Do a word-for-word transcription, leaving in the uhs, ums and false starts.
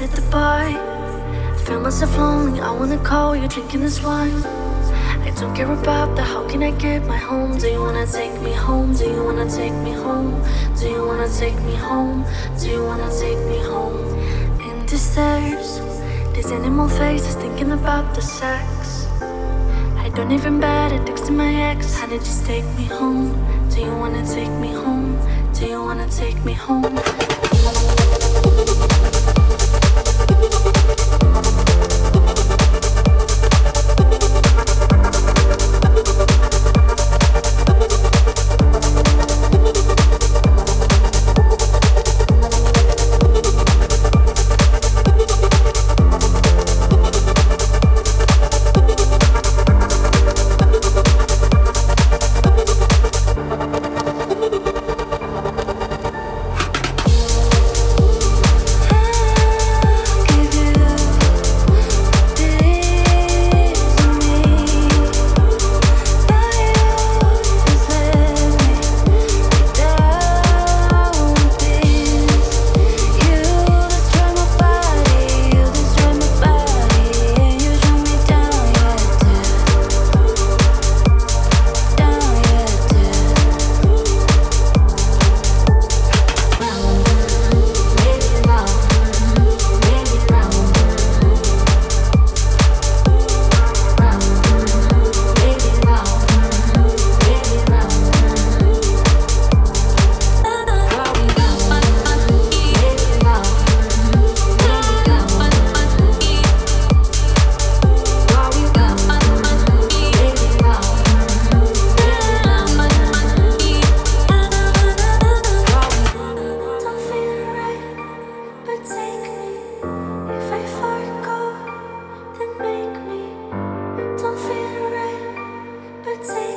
at the bar. I feel myself lonely, I wanna call you, drinking this wine. I don't care about the how can I get my home. Do you wanna take me home? Do you wanna take me home? Do you wanna take me home? Do you wanna take me home? In the stairs, these animal faces thinking about the sex. I don't even better texting my ex. Honey, just take me home. Do you wanna take me home? Do you wanna take me home? Take